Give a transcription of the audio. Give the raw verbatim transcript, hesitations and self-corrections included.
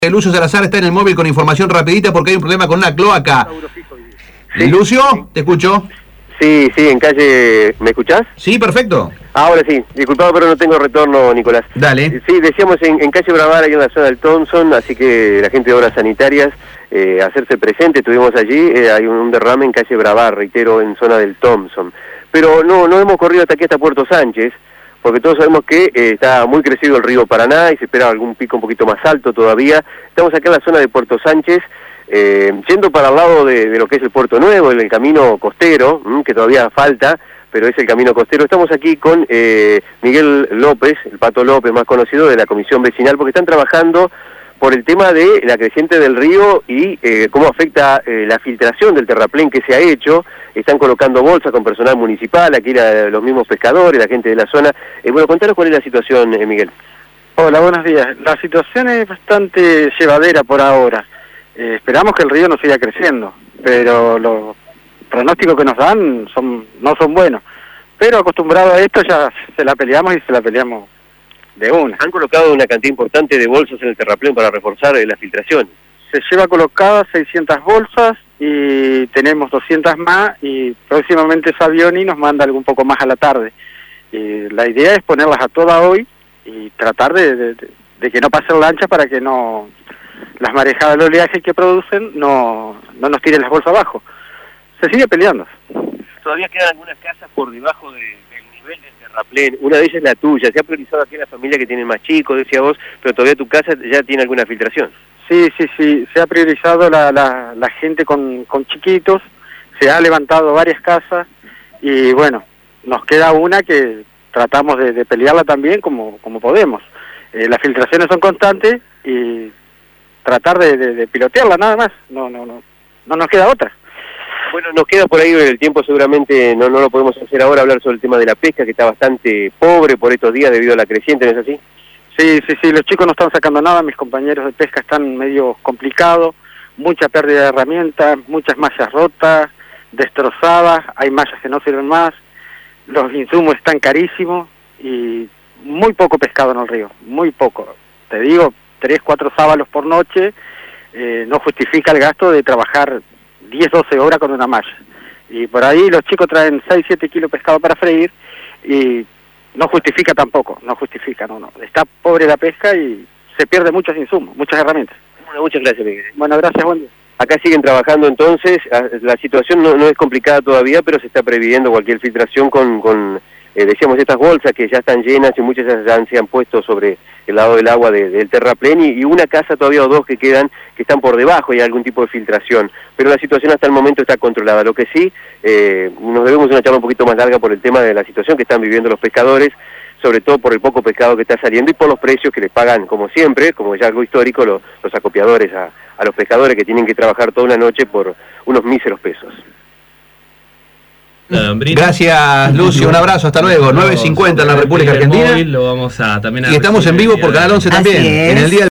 Lucio Salazar está en el móvil con información rapidita porque hay un problema con una cloaca. Sí. Lucio, te escucho. Sí, sí, en calle... ¿Me escuchás? Sí, perfecto. Ahora sí, disculpado pero no tengo retorno, Nicolás. Dale. Sí, decíamos en, en calle Bravar, ahí en la zona del Thompson, así que la gente de obras sanitarias, eh, hacerse presente, estuvimos allí, eh, hay un, un derrame en calle Bravar, reitero, en zona del Thompson. Pero no, no hemos corrido hasta aquí, hasta Puerto Sánchez, porque todos sabemos que eh, está muy crecido el río Paraná y se espera algún pico un poquito más alto todavía. Estamos acá en la zona de Puerto Sánchez, eh, yendo para el lado de, de lo que es el Puerto Nuevo, en el camino costero, mmm, que todavía falta, pero es el camino costero. Estamos aquí con eh, Miguel López, el Pato López, más conocido de la Comisión Vecinal, porque están trabajando por el tema de la creciente del río y eh, cómo afecta eh, la filtración del terraplén que se ha hecho. Están colocando bolsas con personal municipal, aquí la, los mismos pescadores, la gente de la zona. Eh, bueno, contanos cuál es la situación, eh, Miguel. Hola, buenos días. La situación es bastante llevadera por ahora. Eh, esperamos que el río no siga creciendo, pero los pronósticos que nos dan son no son buenos. Pero acostumbrado a esto ya se la peleamos y se la peleamos de una. Han colocado una cantidad importante de bolsas en el terraplén para reforzar eh, la filtración. Se lleva colocadas seiscientas bolsas y tenemos doscientas más y próximamente Savioni nos manda algo un poco más a la tarde. Y la idea es ponerlas a todas hoy y tratar de, de, de que no pasen lanchas para que no las marejadas del oleaje que producen no, no nos tiren las bolsas abajo. Se sigue peleando. Todavía quedan algunas casas por debajo de, del nivel del terraplén. Una de ellas es la tuya. Se ha priorizado aquí la familia que tiene más chicos, decía vos, pero todavía tu casa ya tiene alguna filtración. Sí, sí, sí. Se ha priorizado la, la, la gente con, con chiquitos. Se ha levantado varias casas y bueno, nos queda una que tratamos de, de pelearla también como, como podemos. Eh, las filtraciones son constantes y tratar de, de, de pilotearla nada más. No, no, no, no nos queda otra. Bueno, nos queda por ahí el tiempo, seguramente no, no lo podemos hacer ahora, hablar sobre el tema de la pesca, que está bastante pobre por estos días debido a la creciente, ¿no es así? Sí, sí, sí, los chicos no están sacando nada, mis compañeros de pesca están medio complicados, mucha pérdida de herramientas, muchas mallas rotas, destrozadas, hay mallas que no sirven más, los insumos están carísimos y muy poco pescado en el río, muy poco. Te digo, tres, cuatro sábalos por noche, eh, no justifica el gasto de trabajar diez, doce horas con una malla. Y por ahí los chicos traen seis, siete kilos de pescado para freír y no justifica tampoco, no justifica, no, no. Está pobre la pesca y se pierde muchos insumos, muchas herramientas. Bueno, muchas gracias, Miguel. Bueno, gracias, buen día. Acá siguen trabajando entonces, la situación no, no es complicada todavía, pero se está previendo cualquier filtración con, con eh, decíamos, estas bolsas que ya están llenas y muchas ya se han puesto sobre el lado del agua de, del terraplén y, y una casa todavía o dos que quedan, que están por debajo y hay algún tipo de filtración. Pero la situación hasta el momento está controlada. Lo que sí, eh, nos debemos una charla un poquito más larga por el tema de la situación que están viviendo los pescadores, sobre todo por el poco pescado que está saliendo y por los precios que les pagan, como siempre, como ya algo histórico, los, los acopiadores a, a los pescadores que tienen que trabajar toda una noche por unos míseros pesos. Gracias, Lucio, un abrazo, hasta luego. nueve cincuenta en la República Argentina. Lo vamos a, también a y estamos en vivo por Canal once también, en el día